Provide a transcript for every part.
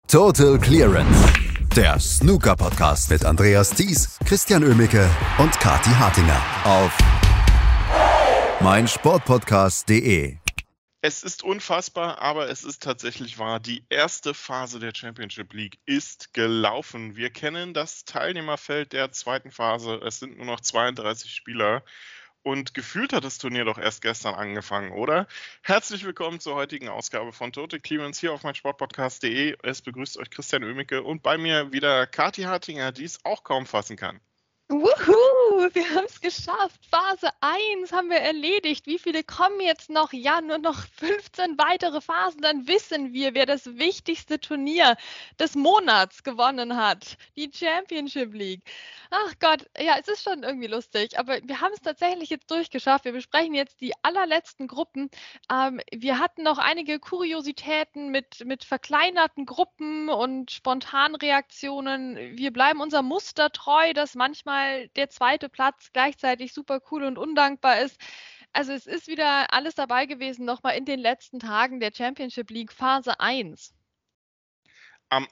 Total Clearance, der Snooker-Podcast mit Andreas Thies, Christian Oemicke und Kathi Hartinger auf meinsportpodcast.de. Es ist unfassbar, aber es ist tatsächlich wahr. Die erste Phase der Championship League ist gelaufen. Wir kennen das Teilnehmerfeld der zweiten Phase. Es sind nur noch 32 Spieler. Und gefühlt hat das Turnier doch erst gestern angefangen, oder? Herzlich willkommen zur heutigen Ausgabe von Total Clearance hier auf meinsportpodcast.de. Es begrüßt euch Christian Oemicke und bei mir wieder Kathi Hartinger, die es auch kaum fassen kann. Wuhu, wir haben es geschafft. Phase 1 haben wir erledigt. Wie viele kommen jetzt noch? Ja, nur noch 15 weitere Phasen. Dann wissen wir, wer das wichtigste Turnier des Monats gewonnen hat. Die Championship League. Ach Gott, ja, es ist schon irgendwie lustig. Aber wir haben es tatsächlich jetzt durchgeschafft. Wir besprechen jetzt die allerletzten Gruppen. Wir hatten noch einige Kuriositäten mit verkleinerten Gruppen und Spontanreaktionen. Wir bleiben unserem Muster treu, dass manchmal der zweite Platz gleichzeitig super cool und undankbar ist. Also es ist wieder alles dabei gewesen, nochmal in den letzten Tagen der Championship League Phase 1. Am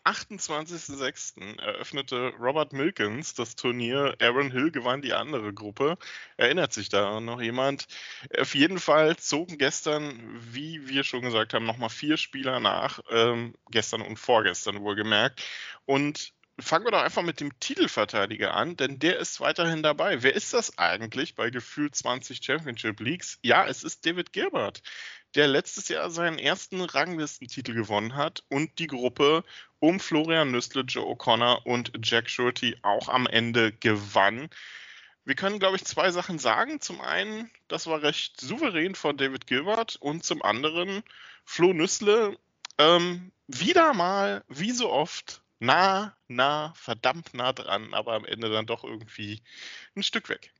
28.06. eröffnete Robert Milkins das Turnier. Aaron Hill gewann die andere Gruppe. Erinnert sich da noch jemand? Auf jeden Fall zogen gestern, wie wir schon gesagt haben, nochmal 4 Spieler nach. Gestern und vorgestern wohlgemerkt. Und fangen wir doch einfach mit dem Titelverteidiger an, denn der ist weiterhin dabei. Wer ist das eigentlich bei gefühlt 20 Championship Leagues? Ja, es ist David Gilbert, der letztes Jahr seinen ersten Ranglistentitel gewonnen hat und die Gruppe um Florian Nüssle, Joe O'Connor und Jack Shorty auch am Ende gewann. Wir können, glaube ich, 2 Sachen sagen. Zum einen, das war recht souverän von David Gilbert und zum anderen, Flo Nüssle, wieder mal, wie so oft, verdammt nah dran, aber am Ende dann doch irgendwie ein Stück weg.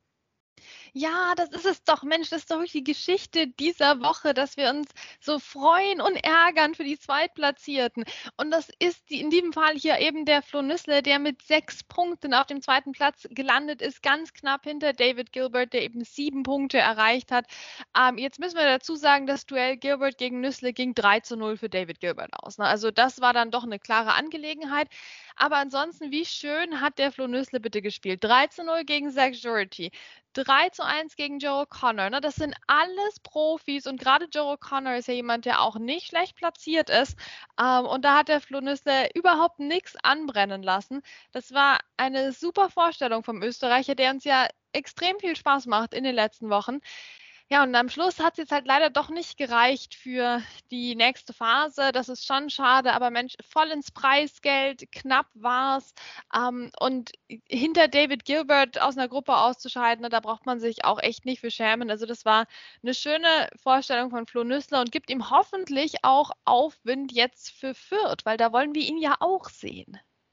Ja, das ist es doch, Mensch, das ist doch die Geschichte dieser Woche, dass wir uns so freuen und ärgern für die Zweitplatzierten. Und das ist in diesem Fall hier eben der Flo Nüssle, der mit 6 Punkten auf dem zweiten Platz gelandet ist, ganz knapp hinter David Gilbert, der eben 7 Punkte erreicht hat. Jetzt müssen wir dazu sagen, das Duell Gilbert gegen Nüssle ging 3-0 für David Gilbert aus. Ne? Also das war dann doch eine klare Angelegenheit. Aber ansonsten, wie schön hat der Flo Nüssle bitte gespielt? 3-0 gegen Zach Jourety. 3-1 gegen Joe O'Connor. Ne? Das sind alles Profis und gerade Joe O'Connor ist ja jemand, der auch nicht schlecht platziert ist. Und da hat der Flo Nüssle überhaupt nichts anbrennen lassen. Das war eine super Vorstellung vom Österreicher, der uns ja extrem viel Spaß macht in den letzten Wochen. Ja, und am Schluss hat es jetzt halt leider doch nicht gereicht für die nächste Phase. Das ist schon schade, aber Mensch, voll ins Preisgeld, knapp war's. Und hinter David Gilbert aus einer Gruppe auszuscheiden, da braucht man sich auch echt nicht für schämen. Also das war eine schöne Vorstellung von Flo Nüssle und gibt ihm hoffentlich auch Aufwind jetzt für Fürth, weil da wollen wir ihn ja auch sehen.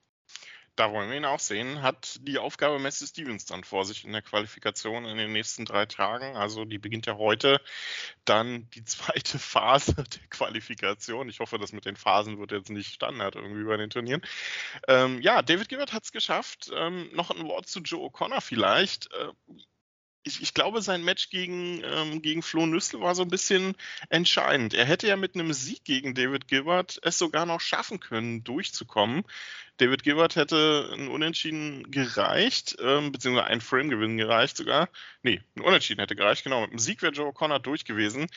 Da wollen wir ihn auch sehen. Hat die Aufgabe Messi Stevens dann vor sich in der Qualifikation in den nächsten 3 Tagen. Also die beginnt ja heute. Dann die zweite Phase der Qualifikation. Ich hoffe, das mit den Phasen wird jetzt nicht Standard irgendwie bei den Turnieren. Ja, David Gilbert hat es geschafft. Noch ein Wort zu Joe O'Connor vielleicht. Ich glaube, sein Match gegen Flo Nüssle war so ein bisschen entscheidend. Er hätte ja mit einem Sieg gegen David Gilbert es sogar noch schaffen können, durchzukommen. David Gilbert hätte ein Unentschieden gereicht, beziehungsweise ein Frame-Gewinn gereicht sogar. Nee, ein Unentschieden hätte gereicht, genau. Mit einem Sieg wäre Joe O'Connor durch gewesen.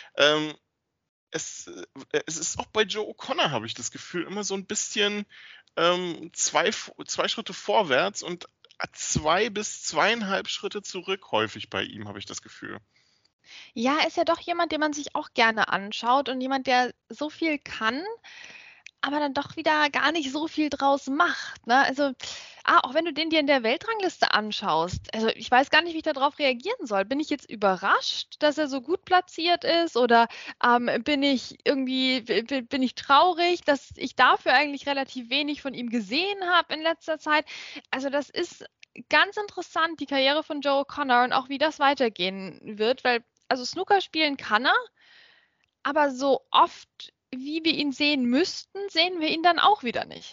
Es ist auch bei Joe O'Connor, habe ich das Gefühl, immer so ein bisschen 2 Schritte vorwärts und 2 bis 2,5 Schritte zurück häufig bei ihm, habe ich das Gefühl. Ja, ist ja doch jemand, den man sich auch gerne anschaut und jemand, der so viel kann, aber dann doch wieder gar nicht so viel draus macht. Ne? Also, auch wenn du den dir in der Weltrangliste anschaust, also ich weiß gar nicht, wie ich darauf reagieren soll. Bin ich jetzt überrascht, dass er so gut platziert ist oder bin ich traurig, dass ich dafür eigentlich relativ wenig von ihm gesehen habe in letzter Zeit? Also das ist ganz interessant, die Karriere von Joe O'Connor und auch wie das weitergehen wird, weil also Snooker spielen kann er, aber so oft, wie wir ihn sehen müssten, sehen wir ihn dann auch wieder nicht.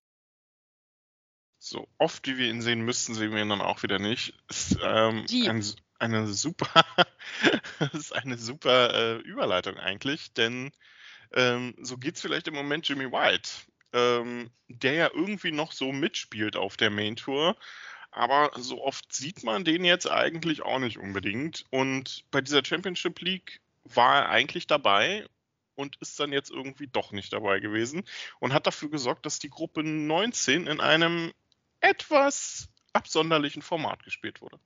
So oft, wie wir ihn sehen müssten, sehen wir ihn dann auch wieder nicht. Ist eine super, ist eine super Überleitung eigentlich, denn so geht's vielleicht im Moment Jimmy White. der ja irgendwie noch so mitspielt auf der Main Tour. Aber so oft sieht man den jetzt eigentlich auch nicht unbedingt. Und bei dieser Championship League war er eigentlich dabei und ist dann jetzt irgendwie doch nicht dabei gewesen und hat dafür gesorgt, dass die Gruppe 19 in einem etwas absonderlichen Format gespielt wurde.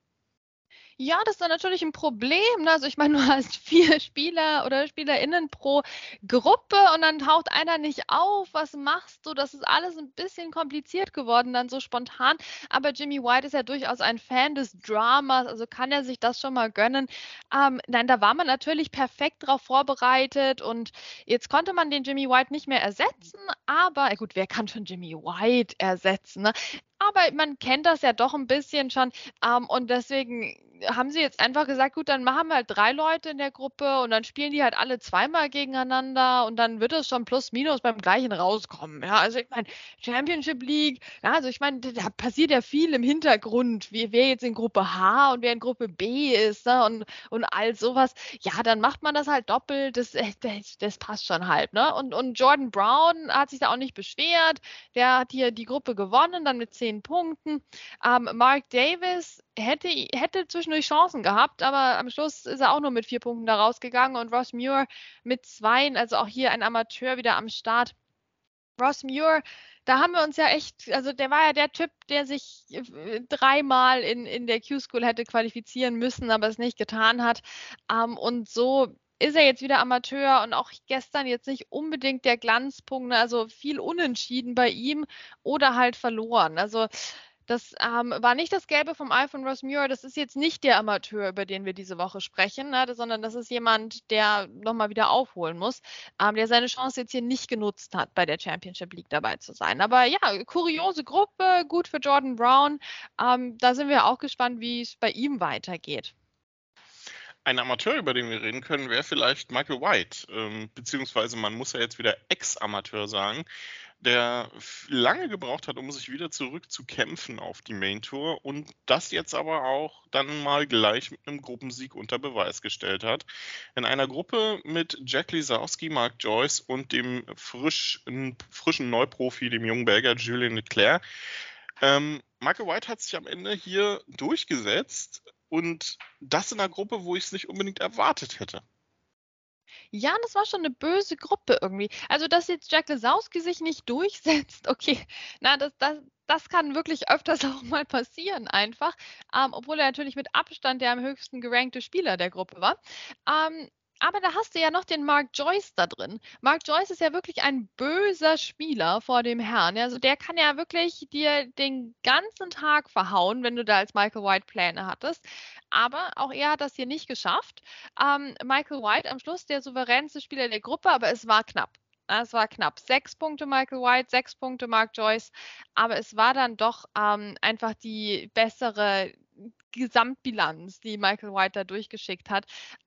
Ja, das ist dann natürlich ein Problem, ne? Also, ich meine, du hast 4 Spieler oder SpielerInnen pro Gruppe und dann taucht einer nicht auf. Was machst du? Das ist alles ein bisschen kompliziert geworden dann so spontan. Aber Jimmy White ist ja durchaus ein Fan des Dramas, also kann er sich das schon mal gönnen. Nein, da war man natürlich perfekt drauf vorbereitet und jetzt konnte man den Jimmy White nicht mehr ersetzen, aber gut, wer kann schon Jimmy White ersetzen, ne? Aber man kennt das ja doch ein bisschen schon, und deswegen haben sie jetzt einfach gesagt: „Gut, dann machen wir halt 3 Leute in der Gruppe und dann spielen die halt alle zweimal gegeneinander und dann wird es schon plus minus beim Gleichen rauskommen." Ja, also ich meine, Championship League, ja, also ich meine, da passiert ja viel im Hintergrund, wie wer jetzt in Gruppe H und wer in Gruppe B ist, ne, und all sowas. Ja, dann macht man das halt doppelt, das passt schon halt, ne? Und Jordan Brown hat sich da auch nicht beschwert. Der hat hier die Gruppe gewonnen, dann mit 10 Punkten. Mark Davis hätte zwischendurch Chancen gehabt, aber am Schluss ist er auch nur mit 4 Punkten da rausgegangen und Ross Muir mit 2, also auch hier ein Amateur wieder am Start. Ross Muir, da haben wir uns ja echt, also der war ja der Typ, der sich 3-mal in der Q-School hätte qualifizieren müssen, aber es nicht getan hat. Und so ist er jetzt wieder Amateur und auch gestern jetzt nicht unbedingt der Glanzpunkt, ne? Also viel unentschieden bei ihm oder halt verloren. Also das war nicht das Gelbe vom Ei von Ross Muir. Das ist jetzt nicht der Amateur, über den wir diese Woche sprechen, ne? Sondern das ist jemand, der nochmal wieder aufholen muss, der seine Chance jetzt hier nicht genutzt hat, bei der Championship League dabei zu sein. Aber ja, kuriose Gruppe, gut für Jordan Brown. Da sind wir auch gespannt, wie es bei ihm weitergeht. Ein Amateur, über den wir reden können, wäre vielleicht Michael White, beziehungsweise man muss ja jetzt wieder Ex-Amateur sagen, der lange gebraucht hat, um sich wieder zurückzukämpfen auf die Main Tour und das jetzt aber auch dann mal gleich mit einem Gruppensieg unter Beweis gestellt hat. In einer Gruppe mit Jack Lisowski, Mark Joyce und dem frischen Neuprofi, dem jungen Belgier Julien Leclerc. Michael White hat sich am Ende hier durchgesetzt und das in einer Gruppe, wo ich es nicht unbedingt erwartet hätte. Ja, das war schon eine böse Gruppe irgendwie. Also, dass jetzt Jack Lisowski sich nicht durchsetzt, okay, na, das kann wirklich öfters auch mal passieren einfach, obwohl er natürlich mit Abstand der am höchsten gerankte Spieler der Gruppe war. Ähm, aber da hast du ja noch den Mark Joyce da drin. Mark Joyce ist ja wirklich ein böser Spieler vor dem Herrn. Ja, also, der kann ja wirklich dir den ganzen Tag verhauen, wenn du da als Michael White Pläne hattest. Aber auch er hat das hier nicht geschafft. Michael White am Schluss der souveränste Spieler der Gruppe, aber es war knapp. Es war knapp. 6 Punkte Michael White, 6 Punkte Mark Joyce, aber es war dann doch einfach die bessere Gesamtbilanz, die Michael White da durchgeschickt hat.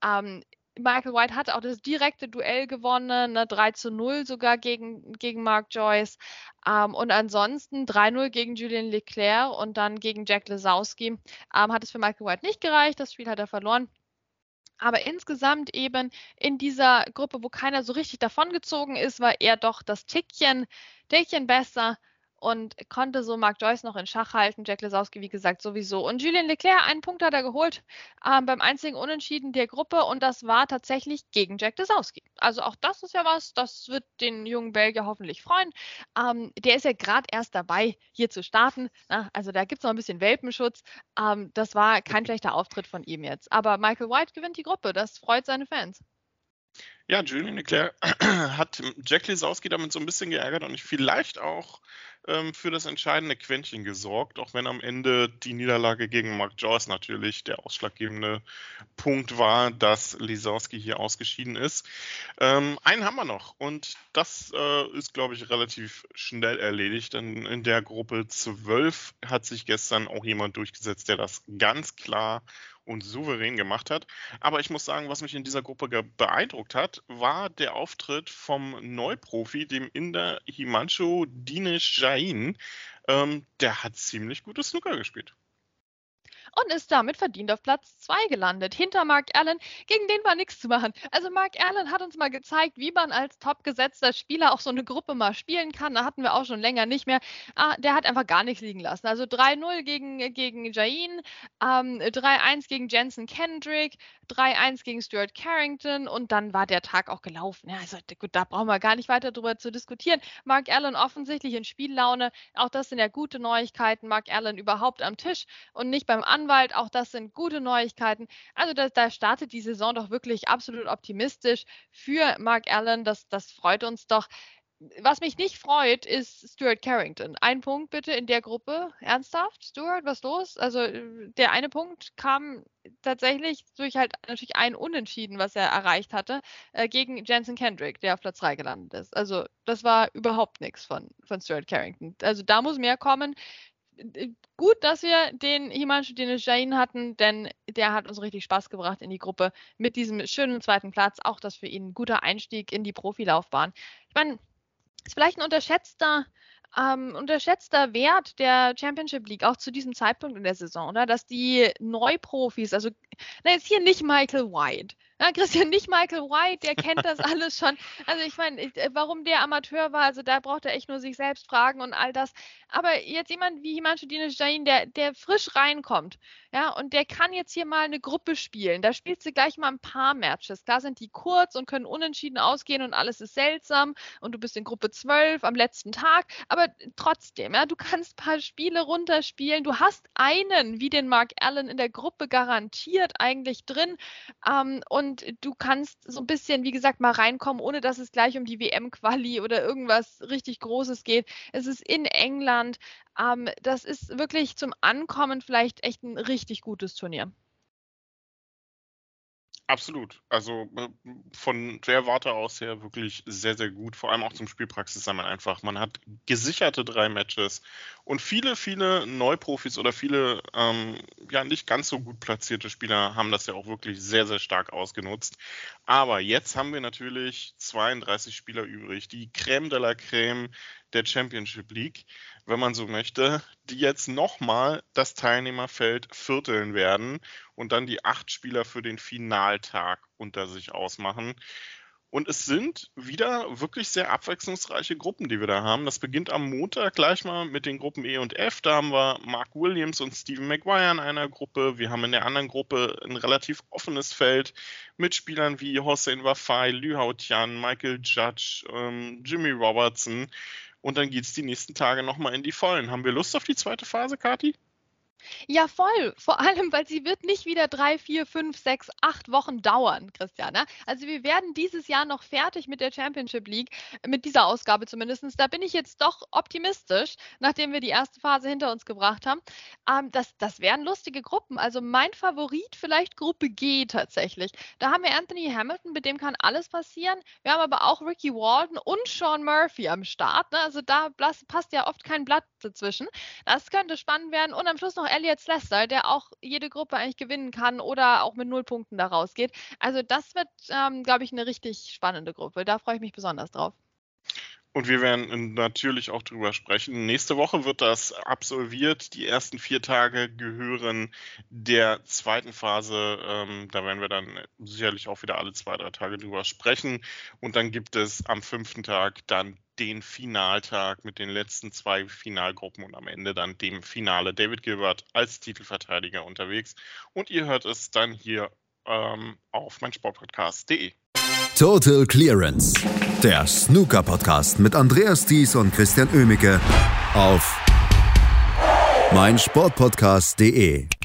Michael White hat auch das direkte Duell gewonnen, ne, 3-0 sogar gegen Mark Joyce. Und ansonsten 3-0 gegen Julien Leclerc und dann gegen Jack Lisowski. Hat es für Michael White nicht gereicht, das Spiel hat er verloren. Aber insgesamt eben in dieser Gruppe, wo keiner so richtig davongezogen ist, war er doch das Tickchen besser und konnte so Mark Joyce noch in Schach halten. Jack Lisowski, wie gesagt, sowieso. Und Julien Leclerc, einen Punkt hat er geholt beim einzigen Unentschieden der Gruppe und das war tatsächlich gegen Jack Lisowski. Also auch das ist ja was, das wird den jungen Belgier hoffentlich freuen. Der ist ja gerade erst dabei, hier zu starten. Na, also da gibt es noch ein bisschen Welpenschutz. Das war kein schlechter Auftritt von ihm jetzt. Aber Michael White gewinnt die Gruppe. Das freut seine Fans. Ja, Julien Leclerc hat Jack Lisowski damit so ein bisschen geärgert und vielleicht auch für das entscheidende Quäntchen gesorgt, auch wenn am Ende die Niederlage gegen Mark Joyce natürlich der ausschlaggebende Punkt war, dass Lisowski hier ausgeschieden ist. Einen haben wir noch und das ist, glaube ich, relativ schnell erledigt, denn in der Gruppe 12 hat sich gestern auch jemand durchgesetzt, der das ganz klar und souverän gemacht hat. Aber ich muss sagen, was mich in dieser Gruppe beeindruckt hat, war der Auftritt vom Neuprofi, dem Inder Himanshu Dinesh Jain. Der hat ziemlich gutes Snooker gespielt. und ist damit verdient auf Platz 2 gelandet, hinter Mark Allen, gegen den war nichts zu machen. Also Mark Allen hat uns mal gezeigt, wie man als topgesetzter Spieler auch so eine Gruppe mal spielen kann. Da hatten wir auch schon länger nicht mehr. Der hat einfach gar nichts liegen lassen. Also 3-0 gegen Jain, 3-1 gegen Jensen Kendrick, 3-1 gegen Stuart Carrington und dann war der Tag auch gelaufen. Ja, also gut, da brauchen wir gar nicht weiter drüber zu diskutieren. Mark Allen offensichtlich in Spiellaune. Auch das sind ja gute Neuigkeiten. Mark Allen überhaupt am Tisch und nicht beim Anwalt. Auch das sind gute Neuigkeiten. Also da startet die Saison doch wirklich absolut optimistisch für Mark Allen. Das freut uns doch. Was mich nicht freut, ist Stuart Carrington. Ein Punkt bitte in der Gruppe. Ernsthaft? Stuart, was los? Also der eine Punkt kam tatsächlich durch halt natürlich ein Unentschieden, was er erreicht hatte, gegen Jensen Kendrick, der auf Platz 3 gelandet ist. Also das war überhaupt nichts von Stuart Carrington. Also da muss mehr kommen. Gut, dass wir den Himanshu Jain hatten, denn der hat uns richtig Spaß gebracht in die Gruppe mit diesem schönen zweiten Platz. Auch das für ihn ein guter Einstieg in die Profilaufbahn. Ich meine, ist vielleicht ein unterschätzter Wert der Championship League, auch zu diesem Zeitpunkt in der Saison, oder? Dass die Neuprofis, also jetzt hier nicht Michael White. Ja, Christian, nicht Michael White, der kennt das alles schon. Also ich meine, warum der Amateur war, also da braucht er echt nur sich selbst fragen und all das. Aber jetzt jemand wie Himanshu Jain, der frisch reinkommt, ja, und der kann jetzt hier mal eine Gruppe spielen. Da spielst du gleich mal ein paar Matches. Klar sind die kurz und können unentschieden ausgehen und alles ist seltsam und du bist in Gruppe 12 am letzten Tag, aber trotzdem, ja, du kannst ein paar Spiele runterspielen. Du hast einen wie den Mark Allen in der Gruppe garantiert eigentlich drin und du kannst so ein bisschen, wie gesagt, mal reinkommen, ohne dass es gleich um die WM-Quali oder irgendwas richtig Großes geht. Es ist in England. Das ist wirklich zum Ankommen vielleicht echt ein richtig gutes Turnier. Absolut. Also von der Warte aus her wirklich sehr, sehr gut. Vor allem auch zum Spielpraxis sei man einfach. Man hat gesicherte 3 Matches und viele, viele Neuprofis oder viele nicht ganz so gut platzierte Spieler haben das ja auch wirklich sehr, sehr stark ausgenutzt. Aber jetzt haben wir natürlich 32 Spieler übrig. Die Crème de la Crème der Championship League, wenn man so möchte, die jetzt nochmal das Teilnehmerfeld vierteln werden und dann die 8 Spieler für den Finaltag unter sich ausmachen. Und es sind wieder wirklich sehr abwechslungsreiche Gruppen, die wir da haben. Das beginnt am Montag gleich mal mit den Gruppen E und F. Da haben wir Mark Williams und Stephen Maguire in einer Gruppe. Wir haben in der anderen Gruppe ein relativ offenes Feld mit Spielern wie Hossein Wafai, Liu Hao Tian, Michael Judge, Jimmy Robertson. Und dann geht es die nächsten Tage nochmal in die Vollen. Haben wir Lust auf die zweite Phase, Kathi? Ja, voll. Vor allem, weil sie wird nicht wieder 3, 4, 5, 6, 8 Wochen dauern, Christiane. Also wir werden dieses Jahr noch fertig mit der Championship League, mit dieser Ausgabe zumindest. Da bin ich jetzt doch optimistisch, nachdem wir die erste Phase hinter uns gebracht haben. Das wären lustige Gruppen. Also mein Favorit vielleicht Gruppe G tatsächlich. Da haben wir Anthony Hamilton, mit dem kann alles passieren. Wir haben aber auch Ricky Walden und Sean Murphy am Start. Ne? Also da passt ja oft kein Blatt dazwischen. Das könnte spannend werden. Und am Schluss noch Elliot Slessor, der auch jede Gruppe eigentlich gewinnen kann oder auch mit 0 Punkten da rausgeht. Also das wird, glaube ich, eine richtig spannende Gruppe. Da freue ich mich besonders drauf. Und wir werden natürlich auch drüber sprechen. Nächste Woche wird das absolviert. Die ersten 4 Tage gehören der zweiten Phase. Da werden wir dann sicherlich auch wieder alle 2-3 Tage drüber sprechen. Und dann gibt es am 5. Tag dann den Finaltag mit den letzten 2 Finalgruppen und am Ende dann dem Finale. David Gilbert als Titelverteidiger unterwegs. Und ihr hört es dann hier auf meinsportpodcast.de. Total Clearance, der Snooker-Podcast mit Andreas Thies und Christian Oemicke auf meinsportpodcast.de.